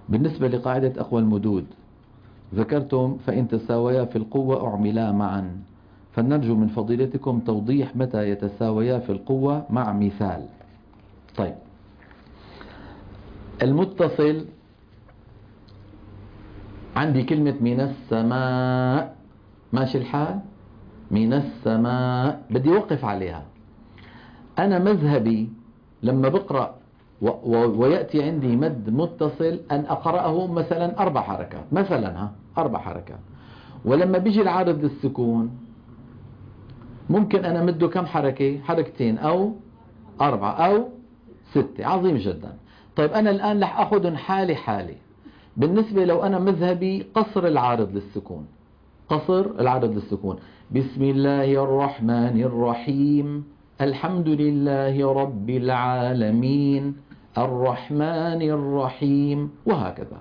بالنسبة لقاعدة أقوى المدود ذكرتم فإن تساويا في القوة أعملا معا، فنرجو من فضيلتكم توضيح متى يتساويا في القوة مع مثال. طيب، المتصل عندي كلمة من السماء، ماشي الحال؟ من السماء بدي أوقف عليها. أنا مذهبي لما بقرأ ويأتي عندي مد متصل أن أقرأه مثلا 4 حركات، مثلا 4 حركات، ولما بيجي العارض للسكون ممكن أنا مده كم حركة؟ حركتين أو 4 أو 6. عظيم جدا. طيب أنا الآن رح أخذ حالي حالي. بالنسبة لو أنا مذهبي قصر العارض للسكون، قصر العارض للسكون، بسم الله الرحمن الرحيم، الحمد لله رب العالمين، الرحمن الرحيم، وهكذا.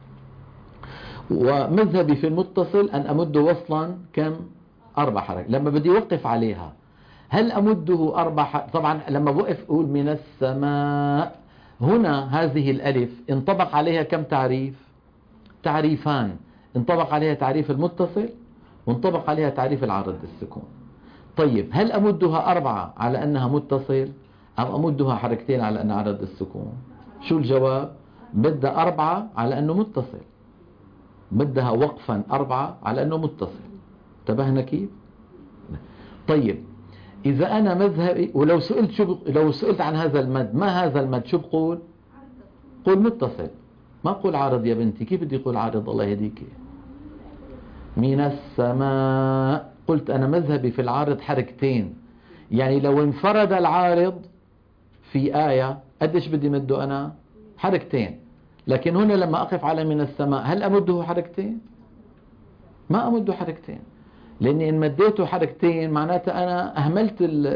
ومذهبي في المتصل أن أمد وصلا كم؟ 4 حركات. لما بدي أوقف عليها هل أمده 4 طبعا لما بوقف أقول من السماء، هنا هذه الألف انطبق عليها كم تعريف؟ تعريفان، انطبق عليها تعريف المتصل وانطبق عليها تعريف العارض للسكون. طيب هل أمدها 4 على أنها متصل أم أمدها حركتين على أنها عارض للسكون؟ شو الجواب؟ بدها 4 على أنه متصل، بدها وقفا 4 على أنه متصل. انتبهنا كيف؟ طيب إذا أنا مذهبي، ولو سئلت لو سئلت عن هذا المد، ما هذا المد شو بقول؟ قول متصل، ما قول عارض يا بنتي. كيف بدي أقول عارض؟ الله يهديك. من السماء، قلت أنا مذهبي في العارض حركتين، يعني لو انفرد العارض في آية قديش بدي مده أنا؟ حركتين. لكن هنا لما أقف على من السماء هل أمده حركتين؟ ما أمده حركتين، لأني إن مديته حركتين معناته أنا أهملت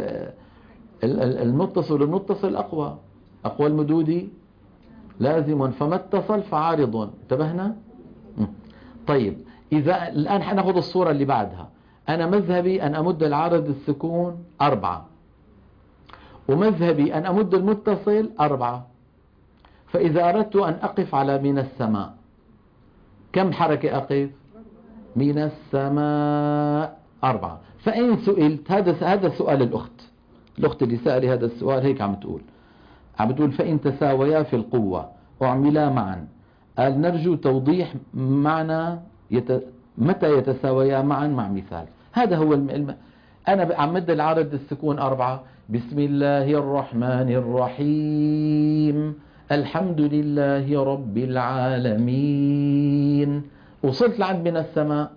المتصل. المتصل أقوى المدود لازم، فما اتصل فعارض. انتبهنا؟ طيب إذا الآن حناخذ الصورة اللي بعدها. أنا مذهبي أن أمد العارض السكون 4، ومذهبي أن أمد المتصل 4. فإذا أردت أن أقف على من السماء كم حركة أقف؟ من السماء 4. فإن سئلت، هذا سؤال الأخت اللي سألي هذا السؤال هيك عم تقول فإن تساويا في القوة أعملا معا، قال نرجو توضيح معنى متى يتساويا معا مع مثال. هذا هو أنا عم مد العارض السكون 4، بسم الله الرحمن الرحيم، الحمد لله رب العالمين، وصلت لعند من السماء.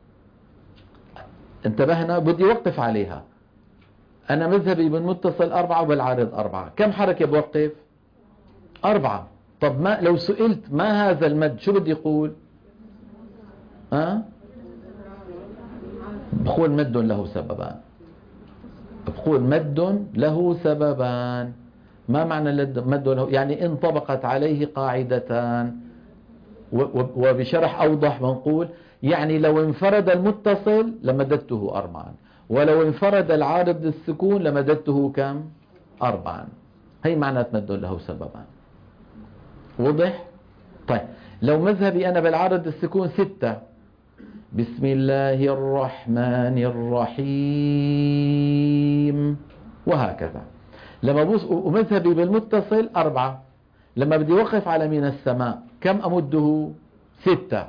انتبهنا؟ بدي وقف عليها. أنا مذهبي بالمتصل 4 وبالعارض 4. كم حركة بوقف؟ 4. طب ما لو سئلت ما هذا المد شو بدي يقول؟ بقول مد له سببان. بقول مد له سببان. ما معنى مد له؟ يعني انطبقت عليه قاعدتان. وبشرح أوضح بنقول يعني لو انفرد المتصل لمددته 4، ولو انفرد العارض للسكون لمددته كم؟ 4. هي معنى مد له سببان. وضح؟ طيب لو مذهبي أنا بالعارض السكون 6، بسم الله الرحمن الرحيم، وهكذا. لما ومذهبي بالمتصل 4، لما بدي وقف على من السماء كم أمده؟ 6.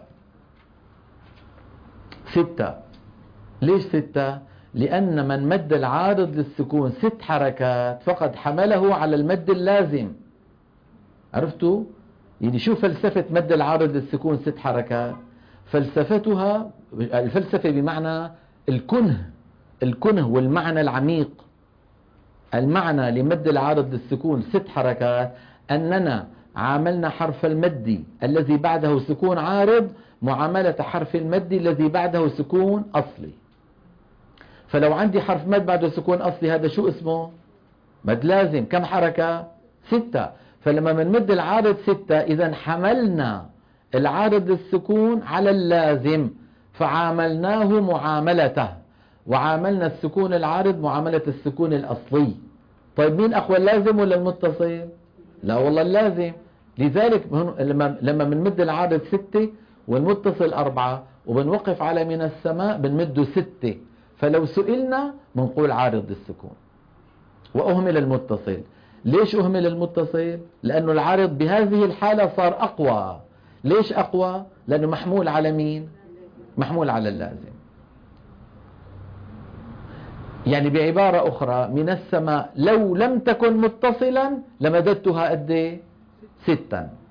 ليش 6؟ لأن من مد العارض للسكون 6 حركات فقد حمله على المد اللازم. عرفتوا؟ يعني شو فلسفة مد العارض للسكون 6 حركات؟ فلسفتها الفلسفة بمعنى الكنه والمعنى العميق. المعنى لمد العارض للسكون 6 حركات أننا عاملنا حرف المد الذي بعده سكون عارض معاملة حرف المد الذي بعده سكون أصلي. فلو عندي حرف مد بعده سكون أصلي هذا شو اسمه؟ مد لازم. كم حركة؟ 6. فلما بنمد العارض 6 إذا حملنا العارض للسكون على اللازم فعاملناه معاملته، وعاملنا السكون العارض معاملة السكون الأصلي. طيب مين أقوى، اللازم ولا المتصل؟ لا والله اللازم. لذلك لما بنمد العارض 6 والمتصل 4 وبنوقف على من السماء بنمده 6، فلو سئلنا بنقول عارض السكون وأهمل المتصل. ليش أهمل المتصل؟ لأنه العارض بهذه الحالة صار أقوى. ليش أقوى؟ لأنه محمول على مين؟ محمول على اللازم. يعني بعبارة أخرى من السماء لو لم تكن متصلا لمددتها قد ايه؟ 6.